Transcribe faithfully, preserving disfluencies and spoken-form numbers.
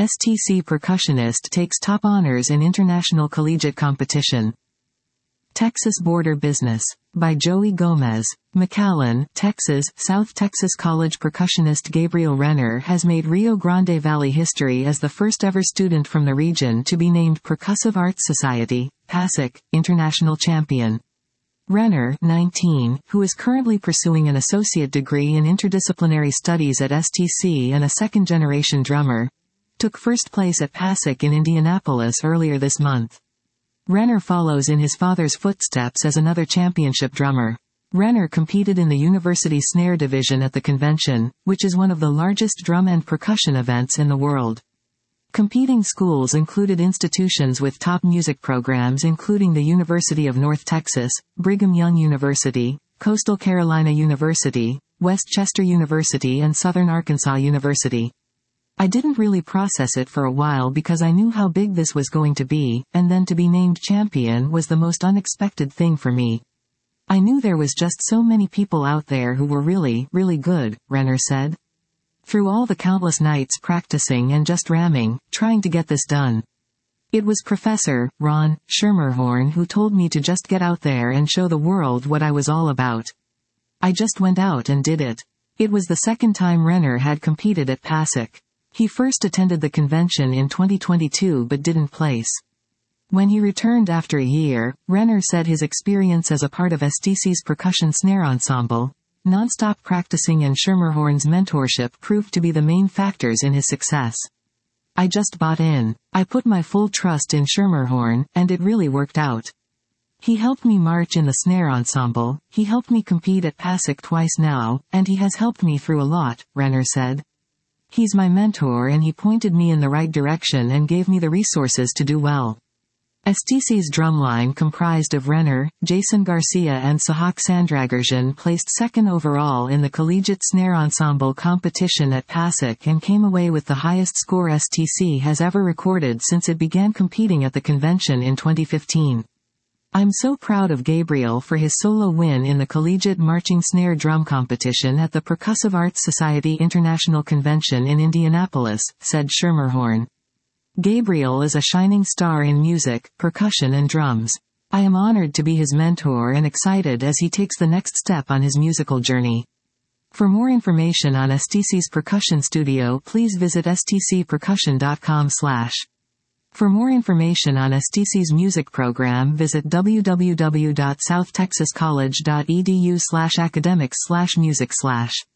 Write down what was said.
S T C percussionist takes top honors in international collegiate competition. Texas Border Business. By Joey Gomez. McAllen, Texas. South Texas College percussionist Gabriel Renner has made Rio Grande Valley history as the first ever student from the region to be named Percussive Arts Society, PASIC, International Champion. Renner, nineteen, who is currently pursuing an associate degree in interdisciplinary studies at S T C and a second-generation drummer, took first place at PASIC in Indianapolis earlier this month. Renner follows in his father's footsteps as another championship drummer. Renner competed in the University Snare Division at the convention, which is one of the largest drum and percussion events in the world. Competing schools included institutions with top music programs including the University of North Texas, Brigham Young University, Coastal Carolina University, West Chester University and Southern Arkansas University. I didn't really process it for a while because I knew how big this was going to be, and then to be named champion was the most unexpected thing for me. I knew there was just so many people out there who were really, really good, Renner said. Through all the countless nights practicing and just ramming, trying to get this done. It was Professor Ron Schermerhorn who told me to just get out there and show the world what I was all about. I just went out and did it. It was the second time Renner had competed at PASIC. He first attended the convention in twenty twenty-two but didn't place. When he returned after a year, Renner said his experience as a part of S T C's percussion snare ensemble, non-stop practicing and Schermerhorn's mentorship proved to be the main factors in his success. I just bought in. I put my full trust in Schermerhorn, and it really worked out. He helped me march in the snare ensemble, he helped me compete at PASIC twice now, and he has helped me through a lot, Renner said. He's my mentor and he pointed me in the right direction and gave me the resources to do well. S T C's drumline comprised of Renner, Jason Garcia and Sahak Sandragarjan placed second overall in the Collegiate Snare Ensemble competition at PASIC and came away with the highest score S T C has ever recorded since it began competing at the convention in twenty fifteen. I'm so proud of Gabriel for his solo win in the Collegiate Marching Snare Drum Competition at the Percussive Arts Society International Convention in Indianapolis, said Schermerhorn. Gabriel is a shining star in music, percussion and drums. I am honored to be his mentor and excited as he takes the next step on his musical journey. For more information on S T C's percussion studio, please visit s t c percussion dot com slash. For more information on S T C's music program, visit w w w dot south texas college dot e d u slash academics slash music slash.